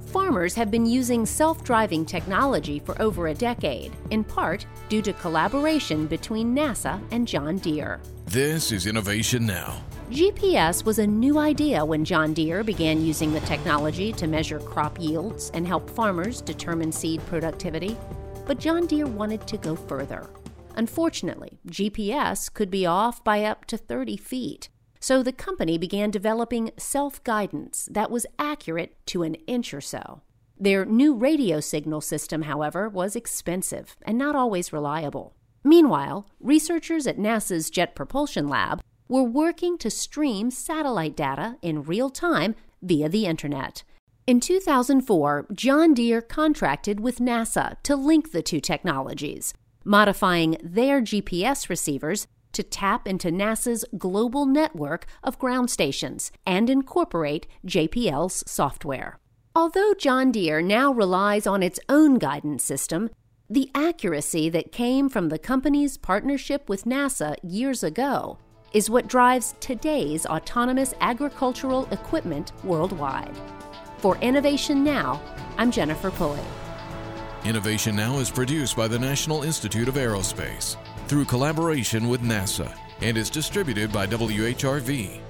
Farmers have been using self-driving technology for over a decade, in part due to collaboration between NASA and John Deere. This is Innovation Now. GPS was a new idea when John Deere began using the technology to measure crop yields and help farmers determine seed productivity. But John Deere wanted to go further. Unfortunately, GPS could be off by up to 30 feet. So the company began developing self-guidance that was accurate to an inch or so. Their new radio signal system, however, was expensive and not always reliable. Meanwhile, researchers at NASA's Jet Propulsion Lab were working to stream satellite data in real time via the internet. In 2004, John Deere contracted with NASA to link the two technologies, modifying their GPS receivers to tap into NASA's global network of ground stations and incorporate JPL's software. Although John Deere now relies on its own guidance system, the accuracy that came from the company's partnership with NASA years ago is what drives today's autonomous agricultural equipment worldwide. For Innovation Now, I'm Jennifer Pulley. Innovation Now is produced by the National Institute of Aerospace through collaboration with NASA and is distributed by WHRV.